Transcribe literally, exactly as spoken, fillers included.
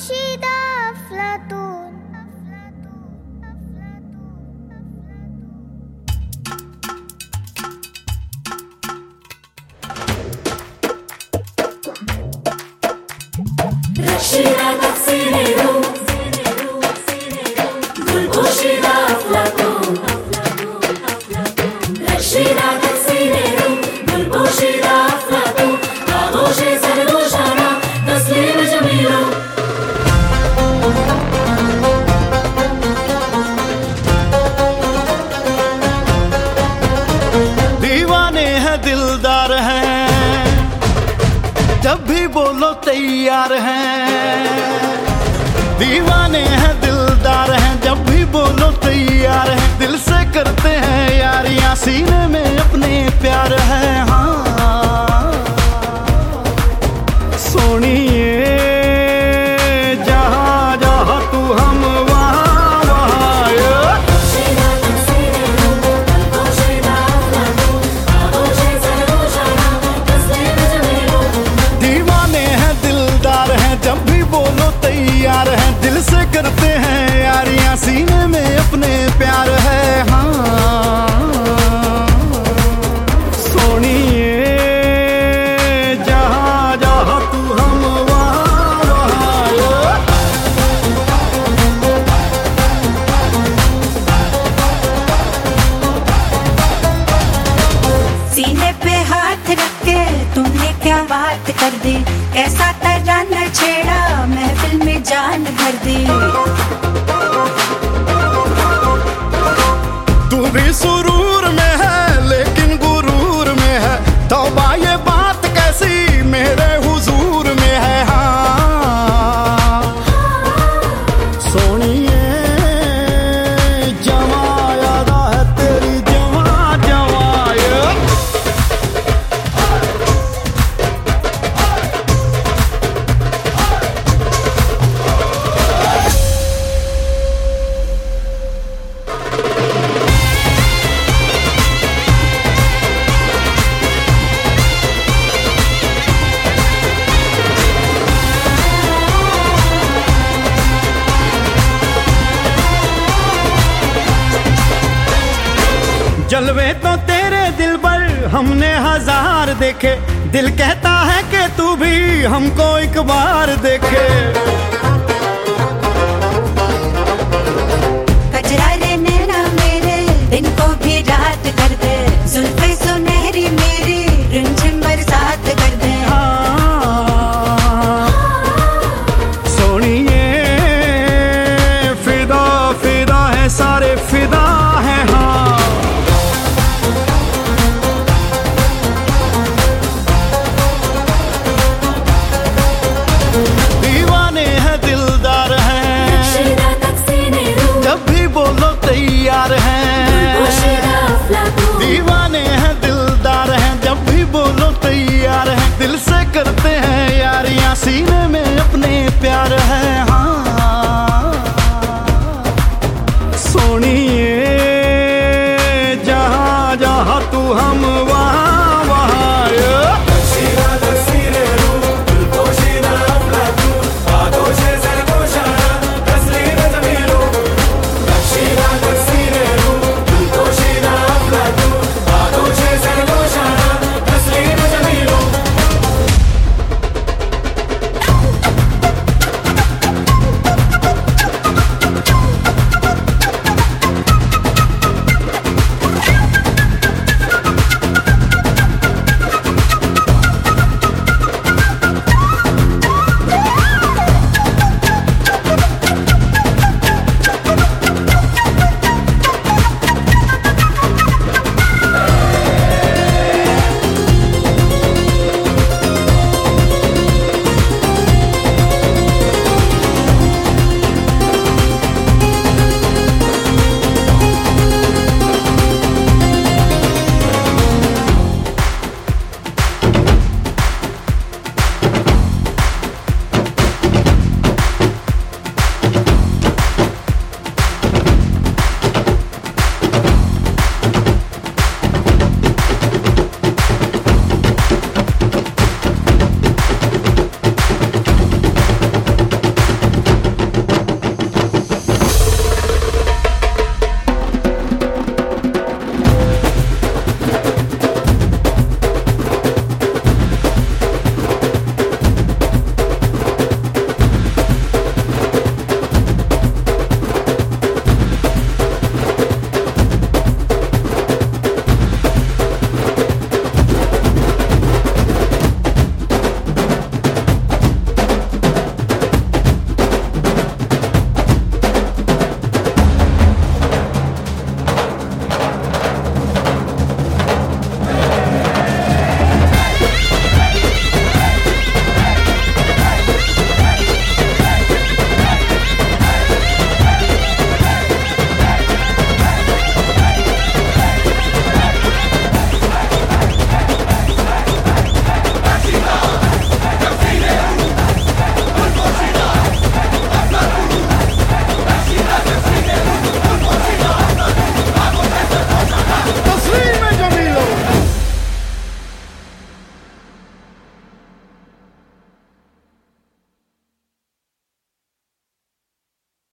पोशीदा अफलातून। Rashida Taksineru, Gulposhida Aflatun. Rashida Taksineru, Gulposhida Aflatun. Agoshe Sargoshana, Taslim Jamilu. दीवाने हैं दिलदार हैं, जब भी बोलो तैयार हैं। दीवाने हैं दिलदार हैं, जब भी बोलो तैयार हैं। दिल से करते हैं यारियां, सीने में अपने प्यार है। हाँ सोनिए, जहाँ जहाँ तू हम वहाँ वहाँ। दीवाने हैं दिलदार हैं, जब भी बोलो तैयार हैं। दिल से करते हैं यारियां, सीने में अपने प्यार है। हाँ सोनिए, जहाँ जहाँ तू हम वहाँ वहाँ। सीने पे हाथ रख के तुमने क्या बात कर दी, ऐसा तराना छेड़ा महफिल में जान भर दी। तू भी सुरूर में है लेकिन गुरूर में है, तौबा ये बात कैसी मेरे हुजूर में है। हाँ सोनिए, जवा यादा है तेरी, जवा जवा। जलवे तो तेरे दिल पर हमने हजार देखे, दिल कहता है कि तू भी हमको एक बार देखे।